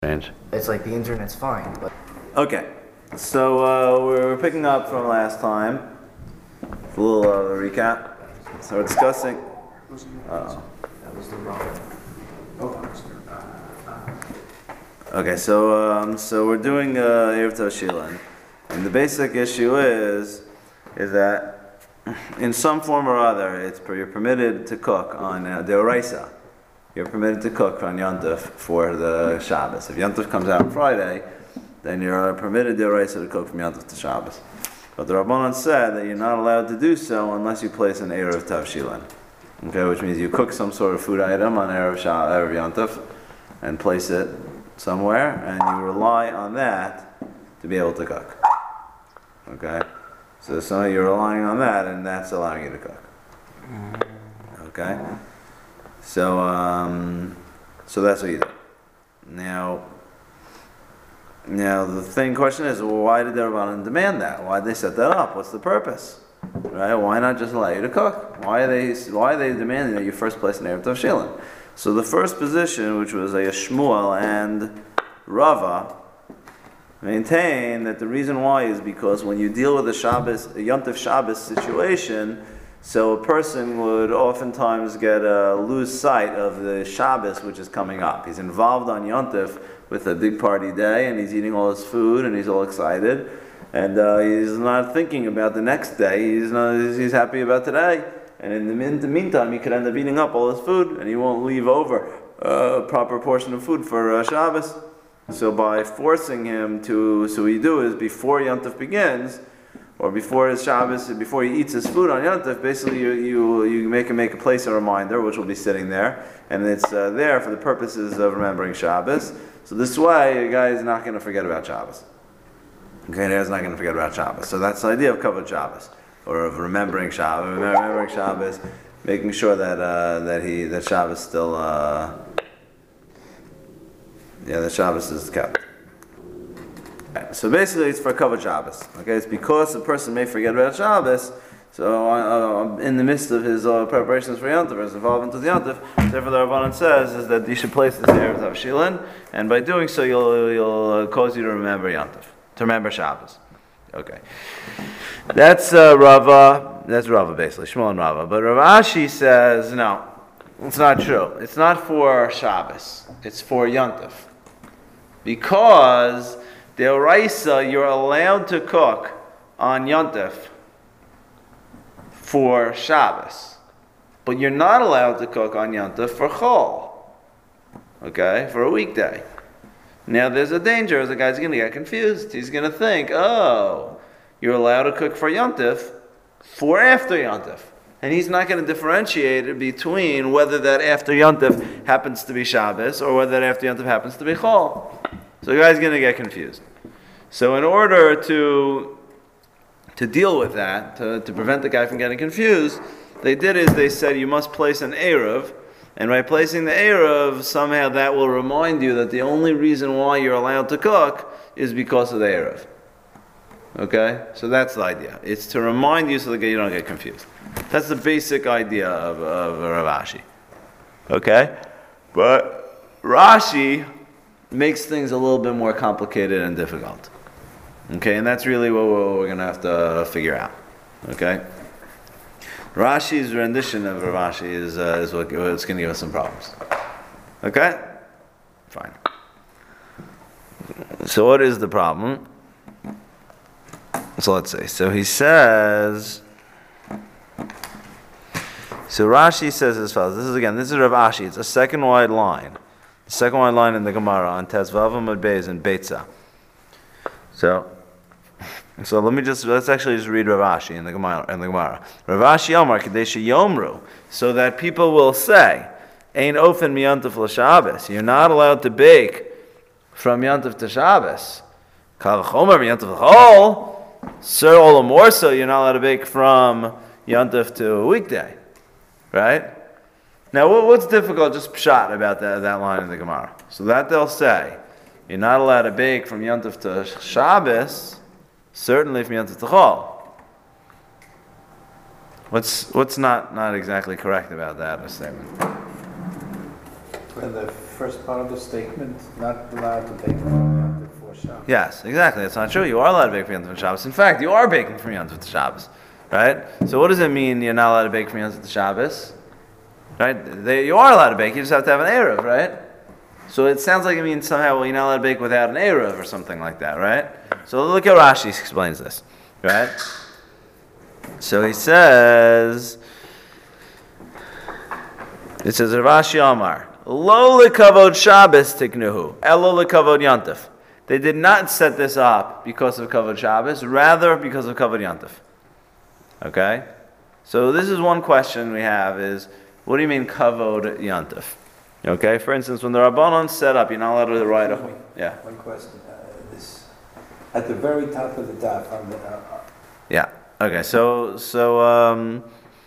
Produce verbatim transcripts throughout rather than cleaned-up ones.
Strange. It's like the internet's fine, but... Okay, so uh, we're picking up from last time. A little uh, recap. So we're discussing... Uh-oh. That was the wrong... Okay, so um, so we're doing uh, Erev Tavshilin, and the basic issue is is that in some form or other, it's you're permitted to cook on uh, Deoraisa. You're permitted to cook on Yontif for the Shabbos. If Yontif comes out on Friday, then you're permitted Deoraisa to cook from Yontif to Shabbos. But the Rabbanan said that you're not allowed to do so unless you place an Erev Tavshilin. Okay, which means you cook some sort of food item on Erev Shah, Erev Yontif and place it somewhere, and you rely on that to be able to cook. Okay? So, so you're relying on that, and that's allowing you to cook. Okay? So, um, so that's what you do. Now, now the thing question is, well, why did the Rabbanan demand that? Why did they set that up? What's the purpose? Right? Why not just allow you to cook? Why are they, why are they demanding that you first place an Erev Tavshilin? So the first position, which was a Shmuel and Rava, maintain that the reason why is because when you deal with a Shabbos, a Yontif Shabbos situation, so a person would oftentimes get a lose sight of the Shabbos which is coming up. He's involved on Yontif with a big party day, and he's eating all his food, and he's all excited, and uh, he's not thinking about the next day. He's not. He's happy about today. And in the, in the meantime, he could end up eating up all his food, and he won't leave over a proper portion of food for uh, Shabbos. So by forcing him to, so what you do is before Yontif begins, or before his Shabbos, before he eats his food on Yontif, basically you you, you make him make a place a reminder, which will be sitting there, and it's uh, there for the purposes of remembering Shabbos. So this way, a guy is not going to forget about Shabbos. Okay, he's not going to forget about Shabbos. So that's the idea of covered Shabbos, or of remembering Shabbos, remembering Shabbos, making sure that uh, that he that Shabbos still, uh, yeah, that Shabbos is kept. Okay, so basically, it's for covered Shabbos. Okay, it's because a person may forget about Shabbos. So uh, in the midst of his uh, preparations for Yontif, his involvement with Yontif, therefore the Rabbanan says is that you should place this Erev Tavshilin, and by doing so, you'll you'll uh, cause you to remember Yontif, to remember Shabbos. Okay. That's uh, Rava, that's Rava basically, Shmuel and Rava. But Rav Ashi says, no, it's not true. It's not for Shabbos. It's for Yontif. Because Deoraisa, you're allowed to cook on Yontif for Shabbos. But you're not allowed to cook on Yontif for Chol. Okay, for a weekday. Now there's a danger, the guy's going to get confused. He's going to think, oh, you're allowed to cook for Yontif for after Yontif. And he's not going to differentiate between whether that after Yontif happens to be Shabbos or whether that after Yontif happens to be Chol. So the guy's going to get confused. So in order to to deal with that, to, to prevent the guy from getting confused, they did is they said you must place an Erev, and by placing the Erev, somehow that will remind you that the only reason why you're allowed to cook is because of the Erev. Okay? So that's the idea. It's to remind you so that you don't get confused. That's the basic idea of, of Rav Ashi. Okay? But Rashi makes things a little bit more complicated and difficult. Okay? And that's really what we're, we're going to have to figure out. Okay? Rashi's rendition of Rav Ashi is, uh, is what, what's going to give us some problems. Okay? Fine. So what is the problem? So let's see. So he says... So Rashi says as follows. This is again, this is Rav Ashi. It's a second wide line. The second wide line in the Gemara on Tezvav Amud Beis and Beitza. So... So let me just let's actually just read Rav Ashi in the Gemara. In the Gemara, Rav Ashi Omar Kadesh Yomru, so that people will say, "Ein ofen miyantif l'Shabbos." You're not allowed to bake from Yantif to Shabbos. Kal chomer miyantif l'Chol. Sir, all the more so, you're not allowed to bake from Yantif to a weekday, right? Now, what, what's difficult? Just pshat about that that line in the Gemara. So that they'll say, you're not allowed to bake from Yantif to Shabbos. Certainly from Yontif to Chol. What's what's not, not exactly correct about that statement? in the first part of the statement, not allowed to bake on Yom Tov for Shabbos. Yes, exactly. That's not true. You are allowed to bake for Yom Tov Shabbos. In fact, you are baking for Yom Tov Shabbos, right? So what does it mean you're not allowed to bake for Yom Tov Shabbos? Right? They, you are allowed to bake. You just have to have an eruv, right? So it sounds like it means somehow, well, you're not allowed to bake without an eruv or something like that, right? So look at Rashi explains this, right? So he says, it says Rashi Amar, Lo lekavod Shabbos tiknuhu, elo lekavod Yantif. They did not set this up because of kavod Shabbos, rather because of kavod Yantif. Okay? So this is one question we have is, what do you mean kavod Yantif? Okay, for instance, when the Rabbanon set up, you're not allowed to write a... Yeah. One question. Uh, this, at the very top of the daf, on the, uh, Yeah. Okay, so so um,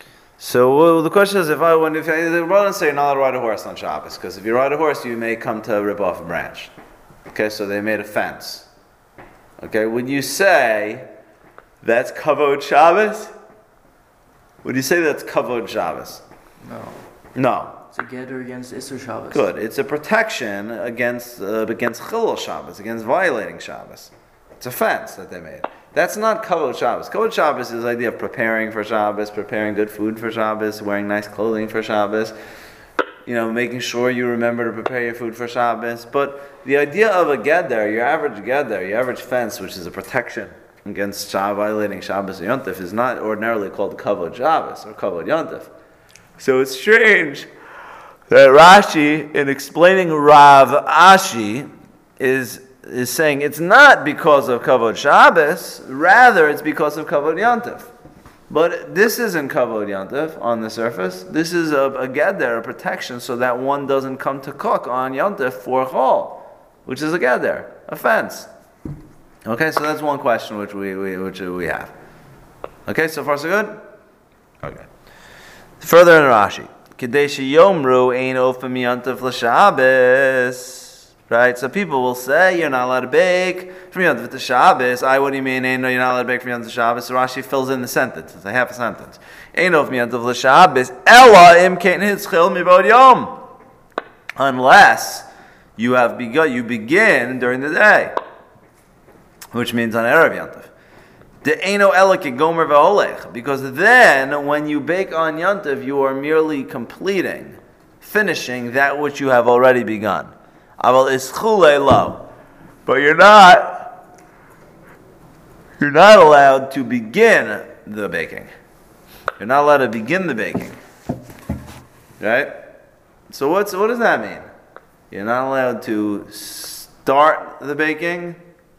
so well, the question is, if I when if I, the Rabbanon say you're not allowed to ride a horse on Shabbos, because if you ride a horse, you may come to rip off a branch. Okay, so they made a fence. Okay, would you say that's kavod Shabbos? Would you say that's kavod Shabbos? No. No. It's a gather against Isser Shabbos. Good. It's a protection against uh, against chilul Shabbos, against violating Shabbos. It's a fence that they made. That's not kavod Shabbos. Kavod Shabbos is the idea of preparing for Shabbos, preparing good food for Shabbos, wearing nice clothing for Shabbos, you know, making sure you remember to prepare your food for Shabbos. But the idea of a geder, your average geder, your average fence, which is a protection against Shabbos, violating Shabbos or Yontif, is not ordinarily called kavod Shabbos or kavod Yontif. So it's strange that Rashi, in explaining Rav Ashi, is is saying it's not because of kavod Shabbos, rather it's because of kavod Yontif. But this isn't kavod Yontif on the surface. This is a, a geder, a protection, so that one doesn't come to cook on Yontif for chol, which is a geder, a fence. Okay, so that's one question which we, we which we have. Okay, so far so good? Okay. Further in Rashi. Kadeshi Yomru Ein Ofem Yontif L'Shabbos. Right? So people will say, you're not allowed to bake from Yontif to Shabbos. I, what do you mean, Ein, no, you're not allowed to bake from Yontif to Shabbos? So Rashi fills in the sentence. It's a half a sentence. Ein Ofem Yontif L'Shabbos. Ella Im Kein Hitzchil Mibod Yom. Unless you have begun, you begin during the day. Which means on Erev Yontif. De'eno ela kegomer ve'olech, because then when you bake on Yontif, you are merely completing, finishing that which you have already begun. Aval ischule lo, but you're not, you're not allowed to begin the baking. You're not allowed to begin the baking, right? So what's what does that mean? You're not allowed to start the baking.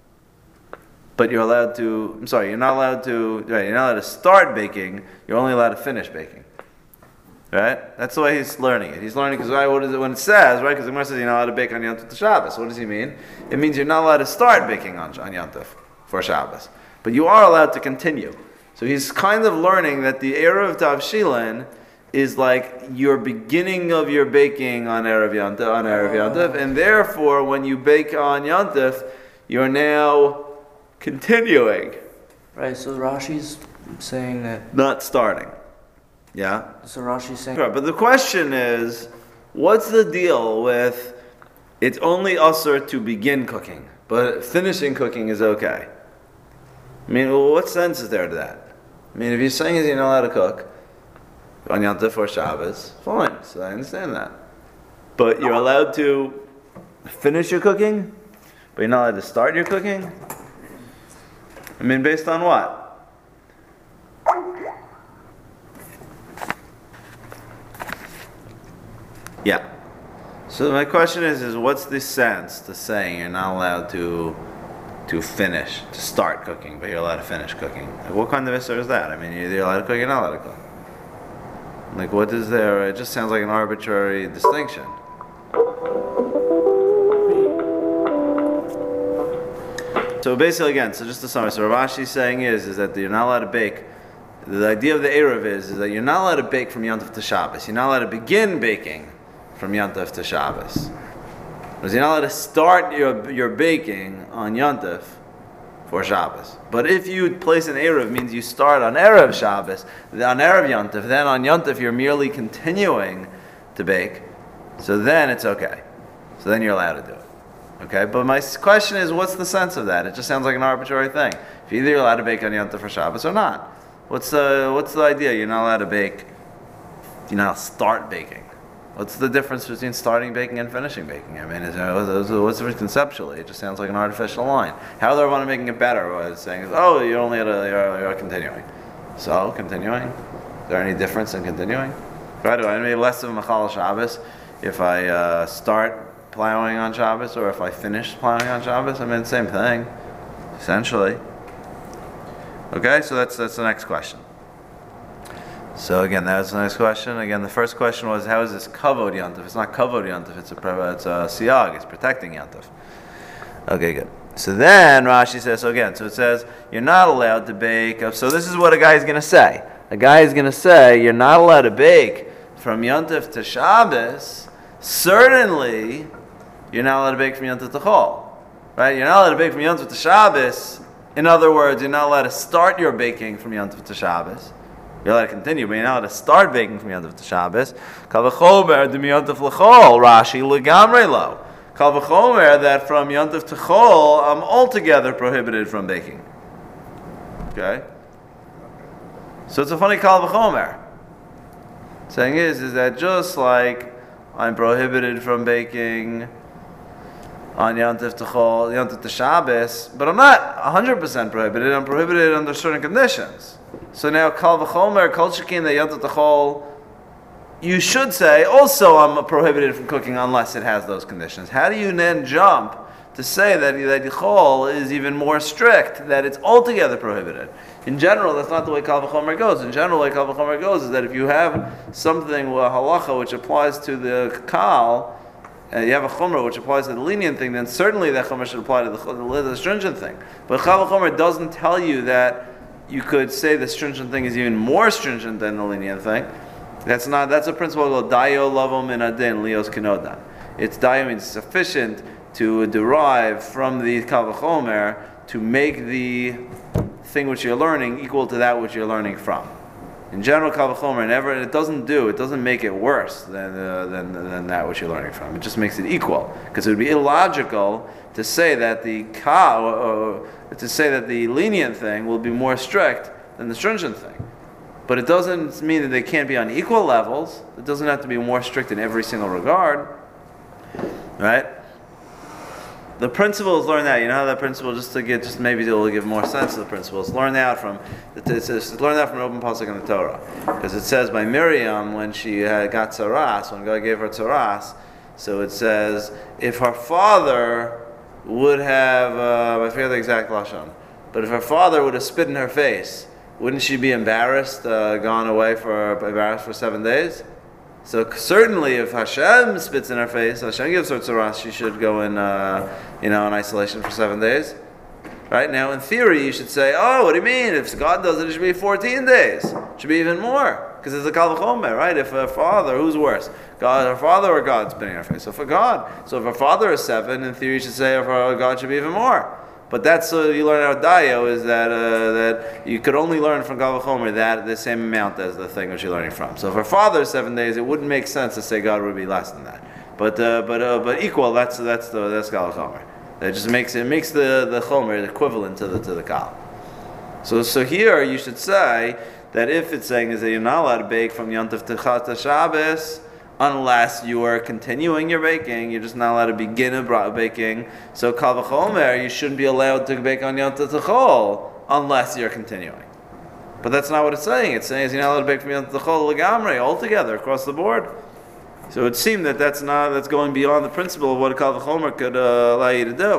But you're allowed to, I'm sorry, you're not allowed to, right, you're not allowed to start baking, you're only allowed to finish baking. Right? That's the way he's learning it. He's learning because right, what is it when it says, right? Because the Gemara says you're not allowed to bake on Yom Tov to Shabbos. What does he mean? It means you're not allowed to start baking on, on Yom Tov for Shabbos. But you are allowed to continue. So he's kind of learning that the Erev Tavshilin is like your beginning of your baking on Erev Yom Tov, on Erev Yom Tov, and therefore when you bake on Yom Tov, you're now continuing. Right, so Rashi's saying that... Not starting. Yeah? So Rashi's saying... Right, but the question is, what's the deal with it's only usher to begin cooking, but finishing cooking is okay? I mean, well, what sense is there to that? I mean, if you're saying you're not allowed to cook on Yom Tov or Shabbos, fine, so I understand that. But you're allowed to finish your cooking, but you're not allowed to start your cooking? I mean, based on what? Yeah. So my question is, is what's the sense to saying you're not allowed to to finish, to start cooking, but you're allowed to finish cooking? Like, what kind of issur is that? I mean, you're either allowed to cook, you're not allowed to cook. Like, what is there? It just sounds like an arbitrary distinction. So basically, again, so just to summarize, so Rav Ashi's saying is, is that you're not allowed to bake. The idea of the Erev is, is that you're not allowed to bake from Yom Tov to Shabbos. You're not allowed to begin baking from Yom Tov to Shabbos. Because you're not allowed to start your, your baking on Yom Tov for Shabbos. But if you place an Erev, means you start on Erev Shabbos, on Erev Yom Tov, then on Yom Tov you're merely continuing to bake. so then it's okay. So then you're allowed to do it. Okay, but my s- question is, what's the sense of that? It just sounds like an arbitrary thing. If either you're allowed to bake on Yom Tov for Shabbos or not. What's the what's the idea? You're not allowed to bake. You're not allowed to start baking. What's the difference between starting baking and finishing baking? I mean, is there, what's the difference conceptually? It just sounds like an artificial line. How they're want to making it better? What it's saying is, oh, you're only at a you're, you're continuing. So continuing. Is there any difference in continuing? Right? Do I make less of a Machal Shabbos if I uh, start plowing on Shabbos or if I finish plowing on Shabbos? I mean, same thing, essentially. Okay, so that's that's the next question. So again, that's the next question. Again, the first question was, how is this kavod yantif? It's not kavod yantif. It's a it's a siag. It's protecting yantif. Okay, good. So then Rashi says, so again, so it says you're not allowed to bake. So this is what a guy is going to say. A guy is going to say you're not allowed to bake from yantif to Shabbos. Certainly, you're not allowed to bake from yantif to chol. Right? You're not allowed to bake from yantif to Shabbos. In other words, you're not allowed to start your baking from yantif to Shabbos. You're allowed to continue, but you're not allowed to start baking from yantif to Shabbos. Kal v'chomer de yantif l'chol, Rashi legamrei lo. Kal v'chomer that from yantif to chol, I'm altogether prohibited from baking. Okay? So it's a funny kal v'chomer. Saying is, is that just like I'm prohibited from baking on Yantif to Chol, Yantif to Shabbos, but I'm not one hundred percent prohibited. I'm prohibited under certain conditions. So now, Kal V'chomer, Kol Shekin, the Yantif to Chol, you should say, also I'm prohibited from cooking unless it has those conditions. How do you then jump to say that, that Chol is even more strict, that it's altogether prohibited? In general, that's not the way Kal V'chomer goes. In general, the way Kal V'chomer goes is that if you have something, a halacha, which applies to the Kal, and you have a chumrah which applies to the lenient thing, then certainly that chumrah should apply to the, the, the stringent thing. But Kal V'chomer doesn't tell you that you could say the stringent thing is even more stringent than the lenient thing. That's not. That's a principle called dayo lavom in adin lios kenodan. It's dayo means sufficient to derive from the Kal V'chomer to make the thing which you're learning equal to that which you're learning from. In general, Kal V'chomer never, it doesn't do, it doesn't make it worse than, uh, than, than that which you're learning from. It just makes it equal. Because it would be illogical to say that the Kal, uh, to say that the lenient thing will be more strict than the stringent thing. But it doesn't mean that they can't be on equal levels. It doesn't have to be more strict in every single regard. Right? The principles learn that. You know how that principle, just to get, just maybe it'll give more sense to the principles. Learn that from, it says, learn that from an open pasuk in the Torah, because it says by Miriam when she had got tzaras, when God gave her tzaras, so it says if her father would have, uh, I forget the exact lashon, but if her father would have spit in her face, wouldn't she be embarrassed, uh, gone away for embarrassed for seven days? So certainly, if Hashem spits in her face, Hashem gives her tzaras, she should go in, uh, you know, in isolation for seven days. Right now, in theory, you should say, "Oh, what do you mean? If God does it, it should be fourteen days. It should be even more, because it's a Kal V'chomer, right? If her father, who's worse, God, her father, or God spitting in her face? So for God, so if her father is seven, in theory, you should say, "If her God should be even more." But that's so uh, you learn out of Dayo is that uh, that you could only learn from Kal V'chomer that the same amount as the thing which you're learning from. So if her father is seven days, it wouldn't make sense to say God would be less than that. But uh, but uh, but equal. That's that's the that's Kal V'chomer. That just makes it makes the the Chomer equivalent to the to the Kal. So so here you should say that if it's saying is that you're not allowed to bake from Yontif to Chata Shabbos, unless you are continuing your baking, you're just not allowed to begin a baking. So Kal V'chomer, you shouldn't be allowed to bake on Yom Tov Chol unless you're continuing. But that's not what it's saying. It's saying you're not allowed to bake from Yom Tov Chol legamrei, altogether, across the board. So it would seem that that's not that's going beyond the principle of what a Kal V'chomer could uh, allow you to do.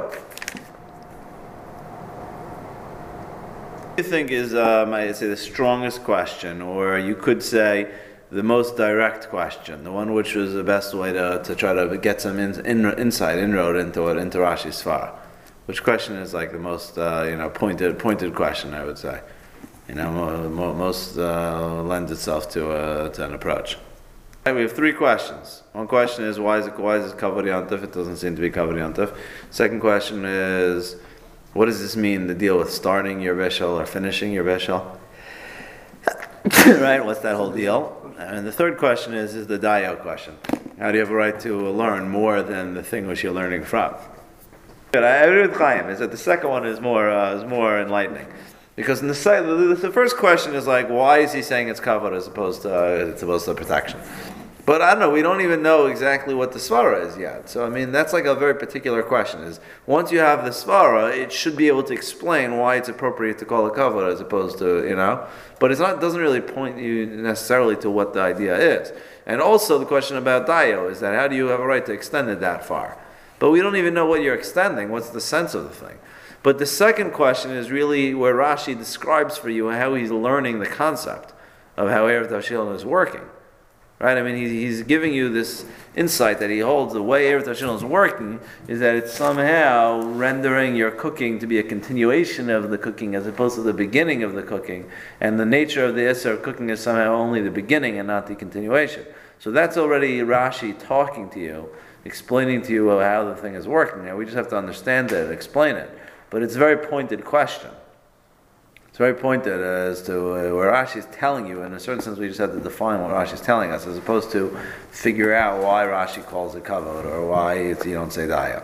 What do you think is, um, I say, the strongest question, or you could say the most direct question, the one which was the best way to, to try to get some in, in, insight, inroad into it, into Rashi's Svara? Which question is like the most, uh, you know, pointed pointed question, I would say. You know, mo, mo, most uh, lends itself to, uh, to an approach. Okay, we have three questions. One question is, why is it, why is it Kavod Yantif? It doesn't seem to be Kavod Yantif. Second question is, what does this mean, the deal with starting your Beshel or finishing your Beshel? Right, what's that whole deal? And the third question is, is the Dayo question. How do you have a right to learn more than the thing which you're learning from? But I agree with Chaim, is that the second one is more uh, is more enlightening. Because in the, sec- the, the first question is like, why is he saying it's kavod as opposed to, uh, as opposed to protection? But I don't know, we don't even know exactly what the svara is yet. So I mean, that's like a very particular question. Is once you have the svara, it should be able to explain why it's appropriate to call it kavod as opposed to, you know. But it's not doesn't really point you necessarily to what the idea is. And also the question about dayo is that how do you have a right to extend it that far? But we don't even know what you're extending. What's the sense of the thing? But the second question is really where Rashi describes for you how he's learning the concept of how Erev Tavshilin is working. Right? I mean, he's, he's giving you this insight that he holds the way Erev Tavshilin is working is that it's somehow rendering your cooking to be a continuation of the cooking as opposed to the beginning of the cooking. And the nature of the Isser of cooking is somehow only the beginning and not the continuation. So that's already Rashi talking to you, explaining to you how the thing is working. Now we just have to understand it, explain it. But it's a very pointed question. It's very pointed as to uh, where Rashi is telling you. In a certain sense, we just have to define what Rashi is telling us, as opposed to figure out why Rashi calls it kavod or why it's, you don't say daya.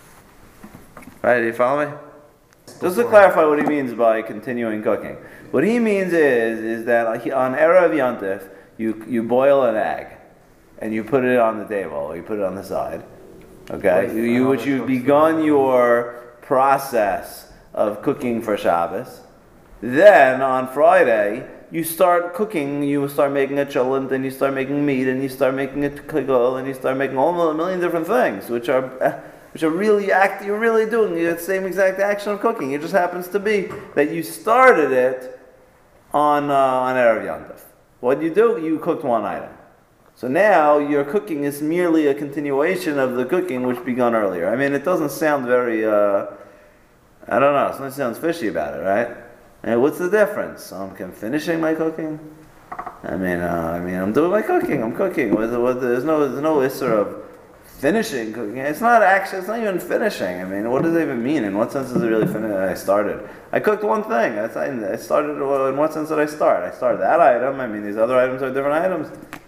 Right? Do you follow me? Just to clarify what he means by continuing cooking, what he means is is that like, on Erev Yontif, you you boil an egg and you put it on the table, or you put it on the side. Okay, you, you which you've begun your process of cooking for Shabbos. Then on Friday, you start cooking, you start making a cholent, and you start making meat, and you start making a kigol, and you start making all a million different things, which are which are really act. You're really doing the same exact action of cooking. It just happens to be that you started it on uh, on Erev Yontif. What you do? You cooked one item. So now your cooking is merely a continuation of the cooking which begun earlier. I mean, it doesn't sound very. Uh, I don't know. Something sounds fishy about it, right? And what's the difference? Um, I'm finishing my cooking. I mean, uh, I mean, I'm doing my cooking. I'm cooking. With, with, there's no, there's no issue of finishing cooking. It's not actually. It's not even finishing. I mean, what does it even mean? In what sense does it really finish? I started. I cooked one thing. That's, I, I started. In what sense did I start? I started that item. I mean, these other items are different items.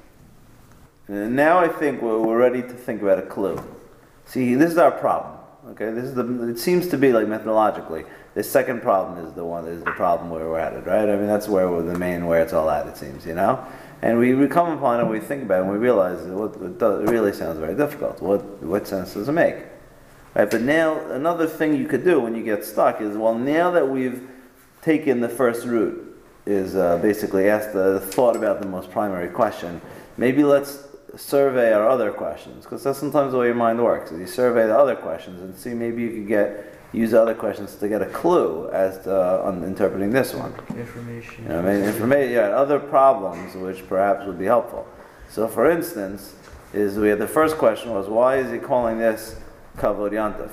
And now I think we're, we're ready to think about a clue. See, this is our problem. Okay, this is the. It seems to be like methodologically. The second problem is the one is the problem where we're at, right? I mean, that's where we're the main where it's all at. It seems, you know. And we, we come upon it, and we think about it, and we realize that what, it, does, it really sounds very difficult. What what sense does it make? Right? But now another thing you could do when you get stuck is, well, now that we've taken the first route, is uh, basically asked the thought about the most primary question. Maybe let's survey our other questions, because that's sometimes the way your mind works. Is you survey the other questions and see maybe you could get use other questions to get a clue as to uh, on interpreting this one. Information. You know, I mean, information. Yeah, other problems which perhaps would be helpful. So, for instance, is we had the first question was why is he calling this kavod yantif?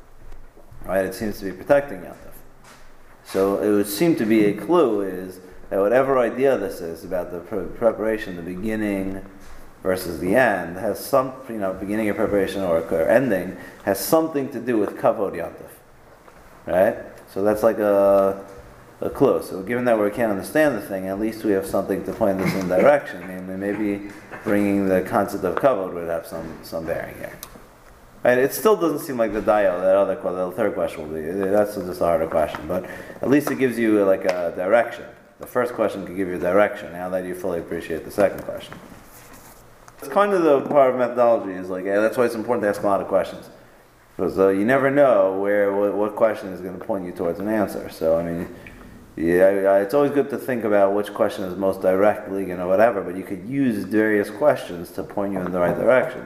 Right, it seems to be protecting yantif. So it would seem to be a clue is that whatever idea this is about the pre- preparation, the beginning versus the end, has some, you know, beginning of preparation or, or ending, has something to do with kavod yantif. Right? So that's like a, a clue. So given that we can't understand the thing, at least we have something to point us in direction. I mean, maybe bringing the concept of kavod would have some, some bearing here. Right? It still doesn't seem like the dio, that other, the third question will be, that's just a harder question. But at least it gives you like a direction. The first question can give you direction, now that you fully appreciate the second question. It's kind of the part of methodology is like, yeah, that's why it's important to ask a lot of questions. Because uh, you never know where what, what question is going to point you towards an answer. So I mean, yeah, it's always good to think about which question is most directly, you know, whatever. But you could use various questions to point you in the right direction.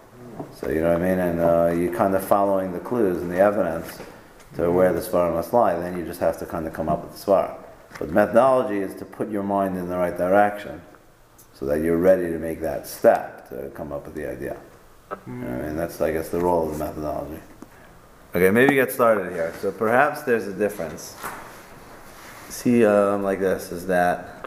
So you know what I mean, and uh, you're kind of following the clues and the evidence to where the svara must lie. Then you just have to kind of come up with the svara. But methodology is to put your mind in the right direction, so that you're ready to make that step to come up with the idea. You know what I mean, that's, I guess, the role of the methodology. Okay, maybe get started here. So perhaps there's a difference. See, um, like this, is that,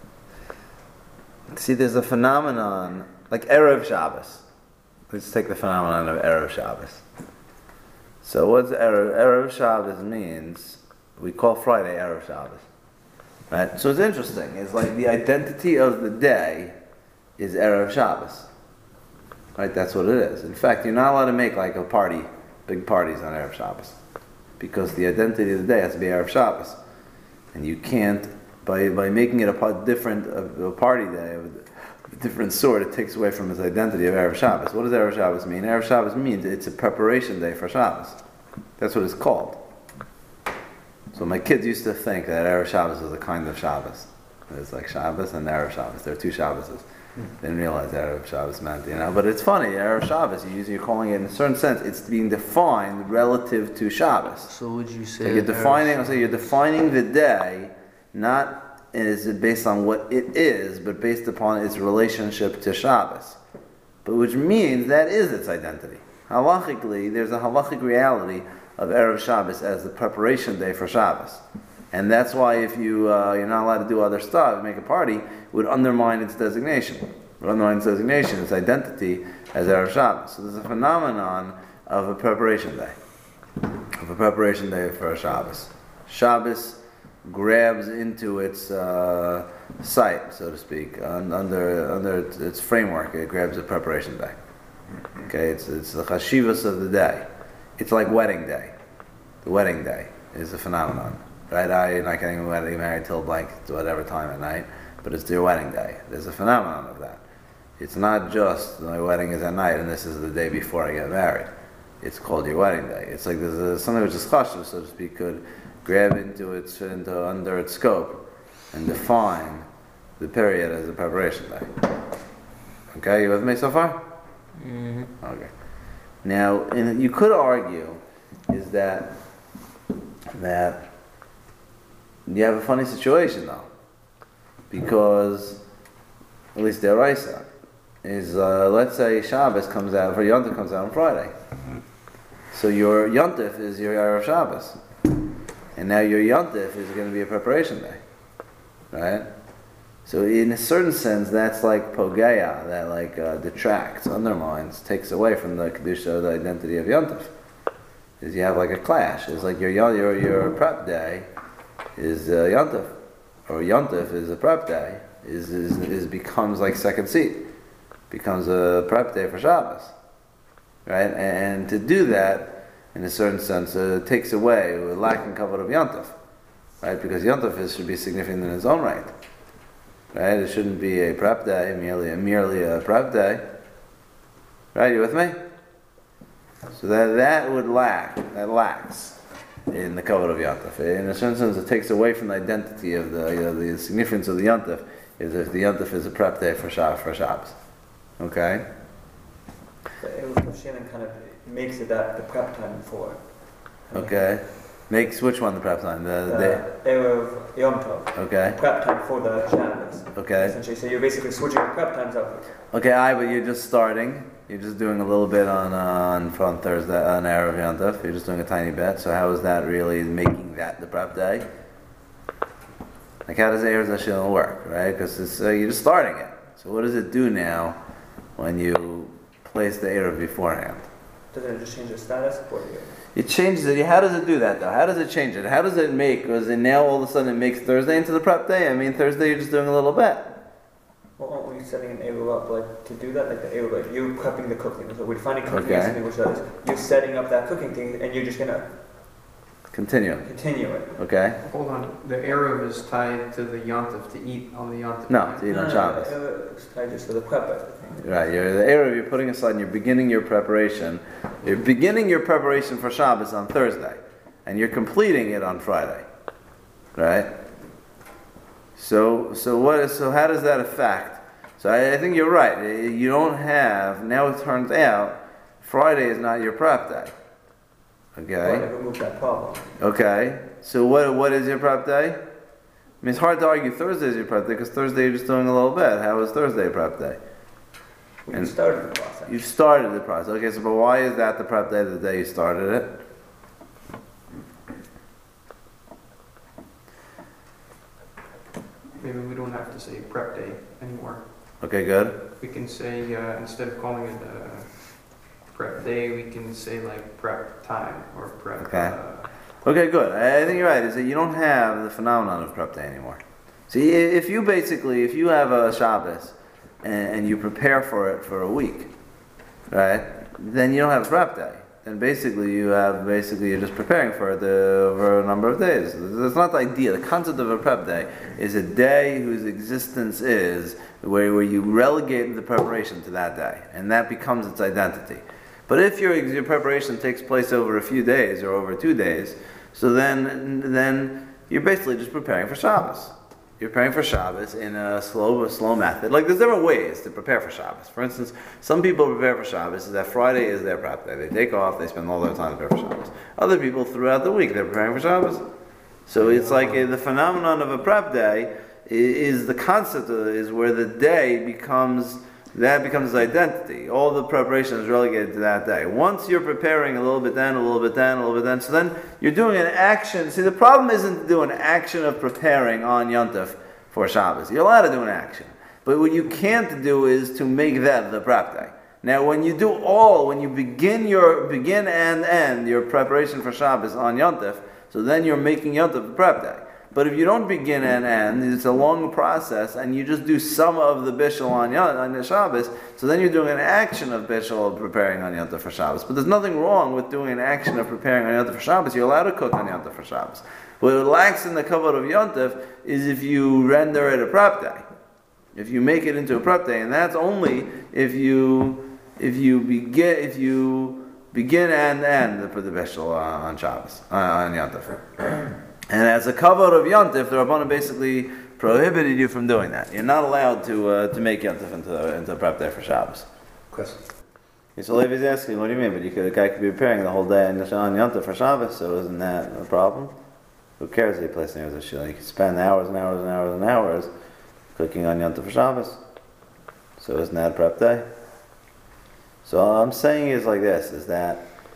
see, there's a phenomenon, like Erev Shabbos. Let's take the phenomenon of Erev Shabbos. So what's Erev? Erev Shabbos means, we call Friday Erev Shabbos. Right? So it's interesting, it's like the identity of the day is Erev Shabbos. Right? That's what it is. In fact, you're not allowed to make like a party, big parties on Erev Shabbos, because the identity of the day has to be Erev Shabbos, and you can't by by making it a pa- different a, a party day of a different sort. It takes away from its identity of Erev Shabbos. What does Erev Shabbos mean? Erev Shabbos means it's a preparation day for Shabbos. That's what it's called. So my kids used to think that Erev Shabbos was a kind of Shabbos. It's like Shabbos and Erev Shabbos. There are two Shabboses. They didn't realize Erev Shabbos meant, you know. But it's funny, Erev Shabbos, you use, you're calling it in a certain sense, it's being defined relative to Shabbos. So would you say Like you're that defining, Erev so you're defining the day, not is it based on what it is, but based upon its relationship to Shabbos. But which means that is its identity. Halachically, there's a halachic reality of Erev Shabbos as the preparation day for Shabbos. And that's why if you, uh, you're not allowed to do other stuff, make a party, it would undermine its designation. It would undermine its designation, its identity as Erev Shabbos. So there's a phenomenon of a preparation day. Of a preparation day for a Shabbos. Shabbos grabs into its uh, site, so to speak, un- under under its, its framework. It grabs a preparation day. Okay, it's it's the chashivas of the day. It's like wedding day. The wedding day is a phenomenon, right? I am not getting married till like whatever time at night, but it's their wedding day. There's a phenomenon of that. It's not just my wedding is at night and this is the day before I get married. It's called your wedding day. It's like there's a, something which is chashuv, so to speak, could grab into its into under its scope and define the period as a preparation day. Okay, you with me so far? Mm-hmm. Okay. Now, and you could argue is that that you have a funny situation though, because at least deraisa is uh, let's say Shabbos comes out, or Yontif comes out on Friday, so your Yontif is your Erev Shabbos, and now your Yontif is going to be a preparation day, right? So in a certain sense, that's like pogeya, that like uh, detracts, undermines, takes away from the kedusha, the identity of Yontif. Is you have like a clash. It's like your your your prep day is uh, Yontif, or Yontif is a prep day. Is is is becomes like second seat, becomes a prep day for Shabbos, right? And, and to do that, in a certain sense, uh, takes away the lacking cover of Yontif, right? Because Yontif is, should be significant in its own right. Right? It shouldn't be a prep day, merely a, merely a prep day. Right? You with me? So that that would lack, that lacks in the cover of Yontif. In a certain sense, it takes away from the identity of the, you know, the significance of the Yontif, is if the Yontif is a prep day for Shabbos. For Shabbos. Okay? The Eruv of Shilin kind of makes it that the prep time for. Okay. Makes which one the prep time? The, The Eruv Yom Tov. the okay. Prep time for the Shabbos. Okay. Essentially, so you're basically switching your prep times up. Okay, I. But you're just starting. You're just doing a little bit on uh, on on Thursday on Erev Yontif. You're just doing a tiny bit. So how is that really making that the prep day? Like how does Erev Zashil work, right? Because uh, you're just starting it. So what does it do now when you place the Erev beforehand? Doesn't it just change the status for you? It changes it. How does it do that though? How does it change it? How does it make? Because it now all of a sudden it makes Thursday into the prep day. I mean Thursday you're just doing a little bit. Well, aren't we setting an Eruv up like to do that? Like the Eruv, like you're prepping the cooking. So we're defining cooking Okay. as something which does. You're setting up that cooking thing, and you're just gonna Continue. continue it. Okay. Hold on, the Eruv is tied to the Yontif, to eat on the Yontif. No, to eat on No, no, Shabbos. no, Eruv is tied just to the prep of the thing. Right. You're the Erev you're putting aside, and you're beginning your preparation. You're beginning your preparation for Shabbos on Thursday, and you're completing it on Friday. Right. So so what is so how does that affect? So I, I think you're right. You don't have now. It turns out Friday is not your prep day. Okay. Right, remove that problem. Okay. So what what is your prep day? I mean, it's hard to argue Thursday is your prep day because Thursday you're just doing a little bit. How is Thursday a prep day? We And- started the process. You've started the process. Okay, so but why is that the prep day the day you started it? Maybe we don't have to say prep day anymore. Okay, good. We can say, uh, instead of calling it uh, prep day, we can say like prep time or prep. Okay. Uh, Okay, good. I I think you're right. Is that you don't have the phenomenon of prep day anymore. See, i- if you basically, if you have a Shabbos and, and you prepare for it for a week, right? Then you don't have a prep day. And basically, you have basically you're just preparing for it uh, over a number of days. That's not the idea. The concept of a prep day is a day whose existence is where, where you relegate the preparation to that day, and that becomes its identity. But if your your preparation takes place over a few days or over two days, so then then you're basically just preparing for Shabbos. You're preparing for Shabbos in a slow, a slow method. Like there's different ways to prepare for Shabbos. For instance, some people prepare for Shabbos is that Friday is their prep day. They take off, they spend all their time preparing for Shabbos. Other people throughout the week they're preparing for Shabbos. So it's like uh, the phenomenon of a prep day is, is the concept of, is where the day becomes that becomes identity. All the preparation is relegated to that day. Once you're preparing a little bit then, a little bit then, a little bit then, so then you're doing an action. See, the problem isn't to do an action of preparing on Yom Tov for Shabbos. You're allowed to do an action. But what you can't do is to make that the prep day. Now, when you do all, when you begin your, begin and end your preparation for Shabbos on Yom Tov, so then you're making Yom Tov the prep day. But if you don't begin and end, it's a long process, and you just do some of the bishul on Yom, on the Shabbos, so then you're doing an action of bishul of preparing on Yom Tov for Shabbos. But there's nothing wrong with doing an action of preparing on Yom Tov for Shabbos. You're allowed to cook on Yom Tov for Shabbos. What lacks in the kavod of Yom Tov is if you render it a prep day. If you make it into a prep day, and that's only if you if you begin if you begin and end for the bishul on Shabbos uh, on Yom Tov. And as a kavod of Yom Tov, the Rabbanan basically prohibited you from doing that. You're not allowed to uh, to make Yom Tov into, into a prep day for Shabbos. Question. So Levi's asking, what do you mean? But you could, a guy could be preparing the whole day on Yom Tov for Shabbos, so isn't that a problem? Who cares if he places near the shul? You can spend hours and hours and hours and hours cooking on Yom Tov for Shabbos. So isn't that a prep day? So all I'm saying is like this, is that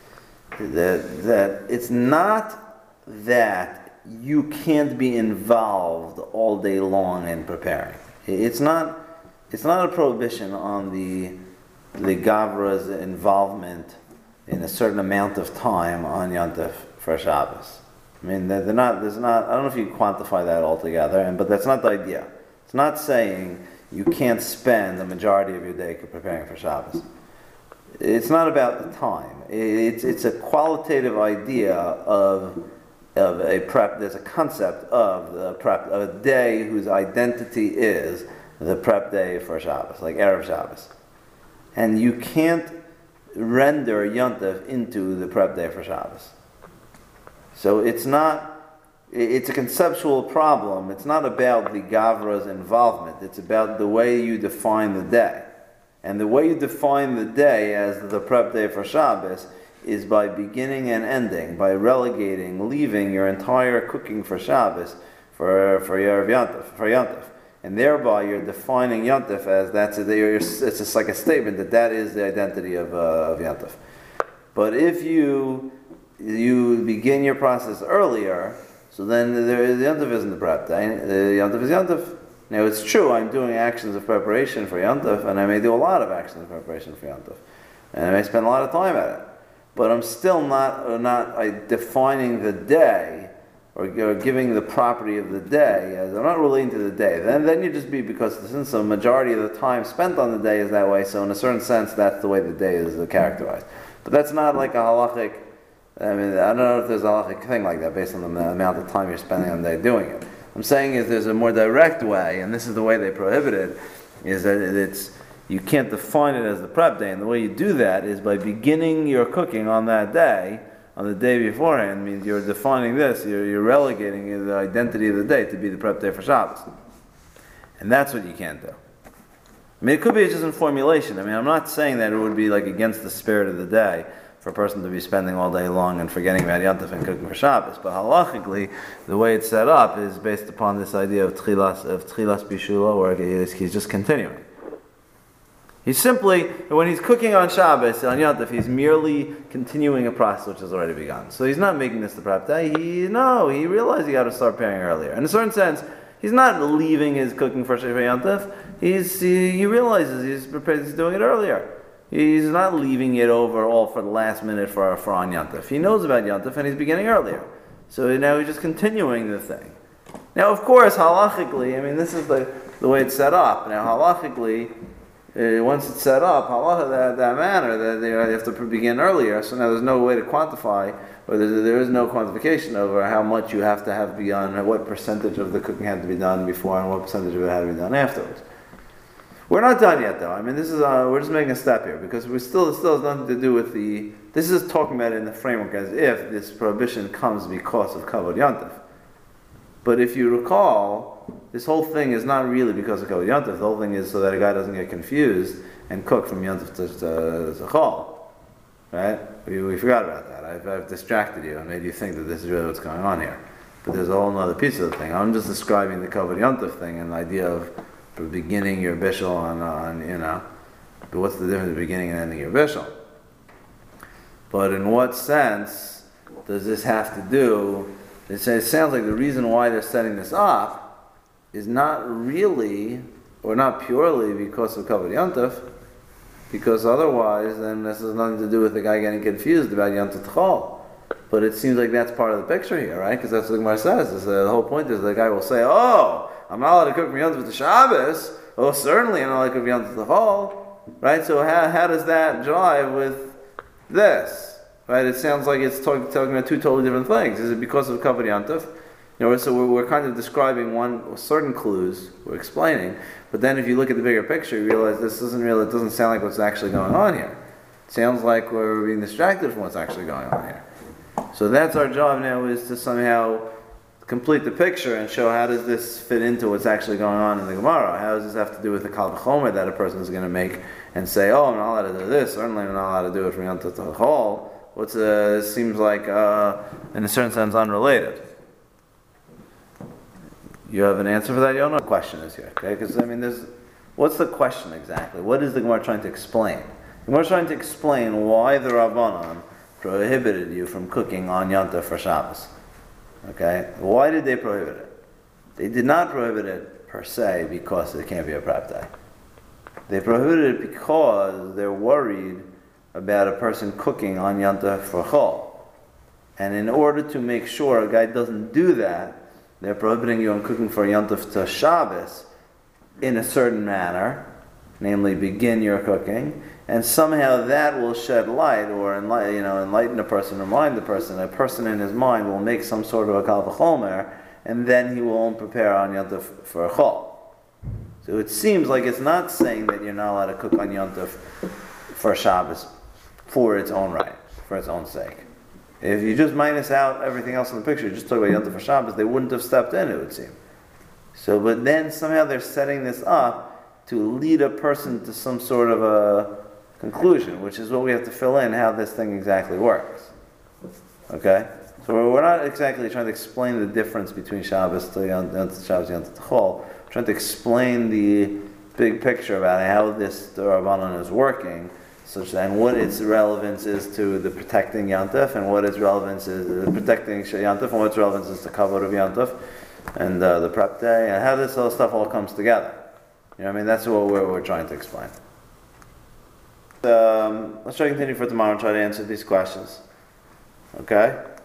that, that it's not that you can't be involved all day long in preparing. It's not it's not a prohibition on the the Gavra's involvement in a certain amount of time on Yom Tov for Shabbos. I mean, they're not, there's not, I don't know if you quantify that altogether, and, but that's not the idea. It's not saying you can't spend the majority of your day preparing for Shabbos. It's not about the time. It's, it's a qualitative idea of of a prep, there's a concept of the prep, of a day whose identity is the prep day for Shabbos, like Erev Shabbos. And you can't render Yom Tov into the prep day for Shabbos. So it's not, it's a conceptual problem. It's not about the Gavra's involvement. It's about the way you define the day. And the way you define the day as the prep day for Shabbos is by beginning and ending, by relegating, leaving your entire cooking for Shabbos for for Erev Yom Tov, for Yom Tov. And thereby you're defining Yom Tov as that's a, it's just like a statement that that is the identity of, uh, of Yom Tov. But if you you begin your process earlier, so then the, the Yom Tov isn't the prep day. The Yom Tov is Yom Tov. Now it's true, I'm doing actions of preparation for Yom Tov, and I may do a lot of actions of preparation for Yom Tov, and I may spend a lot of time at it. But I'm still not uh, not uh, defining the day or, or giving the property of the day as I'm not relating to the day. Then then you just be because since the majority of the time spent on the day is that way, so in a certain sense that's the way the day is uh, characterized. But that's not like a halachic. I mean, I don't know if there's a halachic thing like that based on the amount of time you're spending on the day doing it. I'm saying is there's a more direct way, and this is the way they prohibit it, is that it's you can't define it as the prep day, and the way you do that is by beginning your cooking on that day, on the day beforehand, means you're defining this, you're, you're relegating the identity of the day to be the prep day for Shabbos. And that's what you can't do. I mean, it could be just in formulation. I mean, I'm not saying that it would be like against the spirit of the day for a person to be spending all day long and forgetting about Yom Tov and cooking for Shabbos, but halachically, the way it's set up is based upon this idea of tchilas, of tchilas bishula, where he's just continuing. He's simply, when he's cooking on Shabbos, on Yom Tov, he's merely continuing a process which has already begun. So he's not making this the prep day. He, no, he realized he got to start preparing earlier. In a certain sense, he's not leaving his cooking for Yom Tov. He's, he, he realizes he's prepared, he's doing it earlier. He's not leaving it over all for the last minute for, for on Yom Tov. He knows about Yom Tov and he's beginning earlier. So now he's just continuing the thing. Now, of course, halachically, I mean, this is the, the way it's set up. Now, halachically, uh, once it's set up, halacha that, that manner, that they have to begin earlier, so now there's no way to quantify, or there, there is no quantification over how much you have to have beyond, what percentage of the cooking had to be done before and what percentage of it had to be done afterwards. We're not done yet, though. I mean, this is uh, we're just making a step here because we still it still has nothing to do with the. This is talking about it in the framework as if this prohibition comes because of kavod yantif. But if you recall, this whole thing is not really because of kavod yantif. The whole thing is so that a guy doesn't get confused and cook from yantif to, to, to chol. Right? We, we forgot about that. I've, I've distracted you and made you think that this is really what's going on here. But there's a whole other piece of the thing. I'm just describing the kavod yantif thing and the idea of beginning your bishul on, on, you know, but what's the difference between beginning and ending your bishul? But in what sense does this have to do? It sounds like the reason why they're setting this up is not really, or not purely because of kavod yantif, because otherwise then this has nothing to do with the guy getting confused about yantif tchol. But it seems like that's part of the picture here, right? Because that's what the Gemara says. Is, uh, the whole point is the guy will say, oh, I'm not allowed to cook from yantif to Shabbos. Oh, certainly I'm not allowed to cook from yantif to chol. Right? So how, how does that jive with this? Right? It sounds like it's talk, talking about two totally different things. Is it because of kavod yantif? You know, so we're, we're kind of describing one certain clues we're explaining, but then if you look at the bigger picture, you realize this isn't real. It doesn't sound like what's actually going on here. It sounds like we're being distracted from what's actually going on here. So that's our job now, is to somehow complete the picture and show how does this fit into what's actually going on in the Gemara. How does this have to do with the kal v'chomer that a person is going to make and say, oh, I'm not allowed to do this. Certainly I'm not allowed to do it from yantif to chol. What's uh, it seems like uh, in a certain sense unrelated. You have an answer for that, Yonah? The question is here, okay? Because I mean, there's what's the question exactly? What is the Gemara trying to explain? The Gemara is trying to explain why the Rabbanan prohibited you from cooking on yantif for Shabbos. Okay, why did they prohibit it? They did not prohibit it per se because it can't be a prep day. They prohibited it because they're worried about a person cooking on yantif for chol, and in order to make sure a guy doesn't do that, they're prohibiting you on cooking for yantif to Shabbos in a certain manner, namely begin your cooking, and somehow that will shed light or enlighten, you know, enlighten a person, remind the person. A person in his mind will make some sort of a kal v'chomer, and then he will prepare on yantif for a chol. So it seems like it's not saying that you're not allowed to cook on yantif for Shabbos for its own right, for its own sake. If you just minus out everything else in the picture, just talk about yantif for Shabbos, they wouldn't have stepped in, it would seem. So, but then somehow they're setting this up to lead a person to some sort of a conclusion, which is what we have to fill in how this thing exactly works. Okay? So we're not exactly trying to explain the difference between Shabbos to Yantif Shabbos and Yantif Chol. We're trying to explain the big picture about how this Rabbanan is working, such that, and what its relevance is to the protecting Yantif, and what its relevance is to the protecting Yantif, and what its relevance is to kavod of Yantif, and uh, the prep day, and how this whole stuff all comes together. You know what I mean? That's what we're, we're trying to explain. Um, let's try to continue for tomorrow and try to answer these questions. Okay?